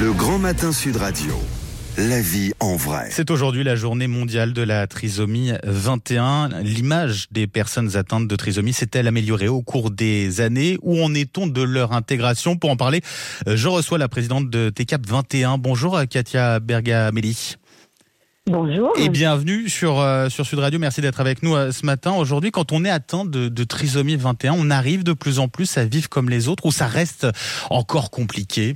Le Grand Matin Sud Radio. La vie en vrai. C'est aujourd'hui la journée mondiale de la trisomie 21. L'image des personnes atteintes de trisomie s'est-elle améliorée au cours des années? Où en est-on de leur intégration? Pour en parler, je reçois la présidente de TCAP 21. Bonjour Katia Bergamelli. Bonjour. Et bienvenue sur Sud Radio. Merci d'être avec nous ce matin. Aujourd'hui, quand on est atteint de trisomie 21, on arrive de plus en plus à vivre comme les autres ou ça reste encore compliqué?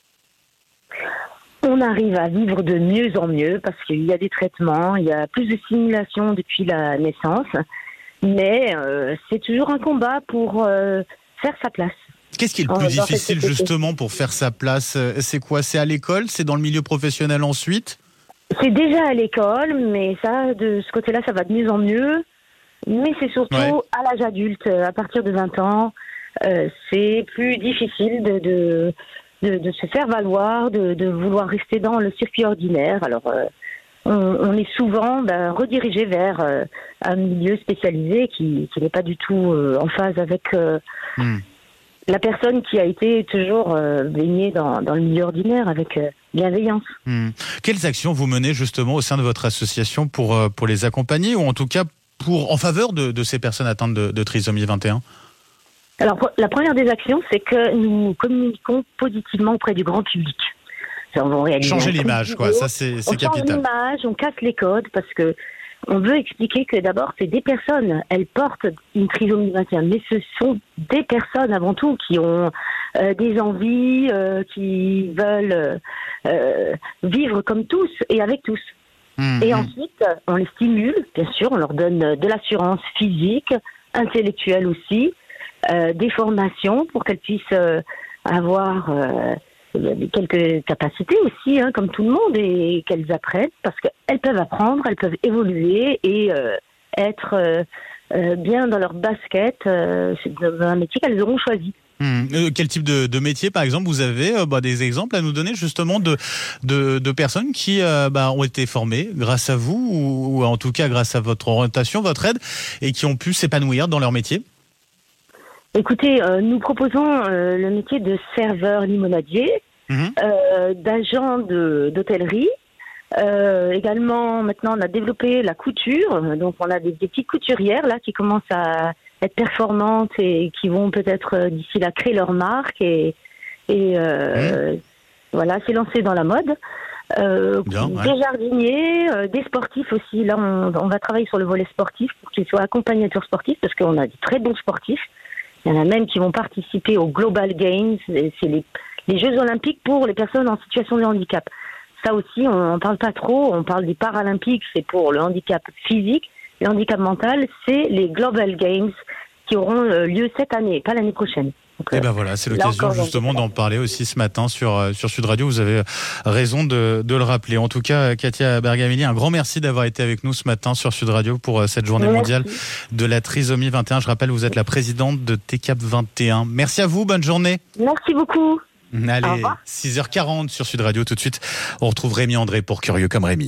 On arrive à vivre de mieux en mieux parce qu'il y a des traitements, il y a plus de stimulation depuis la naissance, mais c'est toujours un combat pour faire sa place. Qu'est-ce qui est le plus difficile justement pour faire sa place? C'est quoi? C'est à l'école? C'est dans le milieu professionnel ensuite? C'est déjà à l'école, mais ça, de ce côté-là, ça va de mieux en mieux. Mais c'est surtout à l'âge adulte, à partir de 20 ans, c'est plus difficile de se faire valoir, de vouloir rester dans le circuit ordinaire. Alors, on est souvent redirigé vers un milieu spécialisé qui n'est pas du tout en phase avec la personne qui a été toujours baignée dans le milieu ordinaire avec bienveillance. Quelles actions vous menez justement au sein de votre association pour les accompagner ou en tout cas en faveur de ces personnes atteintes de trisomie 21? Alors, la première des actions, c'est que nous communiquons positivement auprès du grand public. Changer l'image, quoi. Ça, c'est capital. On change l'image, on casse les codes, parce que on veut expliquer que d'abord, c'est des personnes. Elles portent une trisomie 21, mais ce sont des personnes avant tout qui ont des envies, qui veulent vivre comme tous et avec tous. Et ensuite, on les stimule, bien sûr, on leur donne de l'assurance physique, intellectuelle aussi, des formations pour qu'elles puissent avoir quelques capacités aussi, comme tout le monde, et qu'elles apprennent, parce qu'elles peuvent apprendre, elles peuvent évoluer et être bien dans leur basket, dans un métier qu'elles auront choisi. Quel type de métier, par exemple, vous avez des exemples à nous donner justement de personnes qui ont été formées grâce à vous ou en tout cas grâce à votre orientation, votre aide, et qui ont pu s'épanouir dans leur métier? Écoutez, nous proposons le métier de serveur limonadier, d'agent d'hôtellerie. Également, maintenant, on a développé la couture. Donc, on a des petites couturières là qui commencent à être performantes et qui vont peut-être d'ici là créer leur marque et voilà, s'élancer dans la mode. Des jardiniers, des sportifs aussi. Là, on va travailler sur le volet sportif pour qu'ils soient accompagnateurs sportifs parce qu'on a de très bons sportifs. Il y en a même qui vont participer aux Global Games, c'est les Jeux Olympiques pour les personnes en situation de handicap. Ça aussi, on n'en parle pas trop, on parle des Paralympiques, c'est pour le handicap physique. Le handicap mental, c'est les Global Games qui auront lieu cette année, pas l'année prochaine. Donc, voilà, c'est l'occasion justement d'en parler aussi ce matin sur Sud Radio. Vous avez raison de le rappeler. En tout cas, Katia Bergamelli, un grand merci d'avoir été avec nous ce matin sur Sud Radio pour cette journée mondiale de la trisomie 21. Je rappelle, vous êtes la présidente de TCAP 21. Merci à vous, bonne journée. Merci beaucoup. Allez, 6h40 sur Sud Radio. Tout de suite, on retrouve Rémi André pour Curieux comme Rémi.